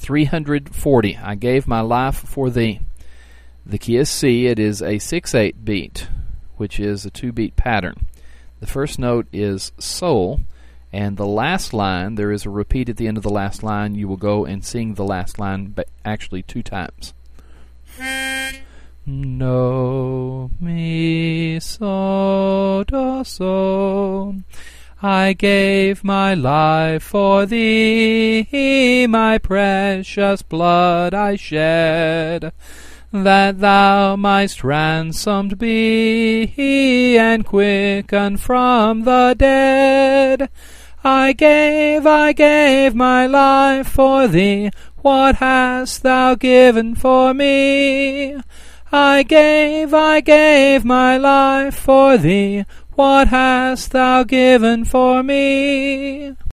340. I gave my life for thee. The key is C. It is a 6/8 beat, which is a 2-beat pattern. The first note is sol, and the last line, there is a repeat at the end of the last line. You will go and sing the last line actually 2 times. No, mi, so, do, so. I gave my life for thee, my precious blood I shed, that thou mightst ransomed be, and quickened from the dead. I gave my life for thee. What hast thou given for me? I gave my life for thee. What hast thou given for me?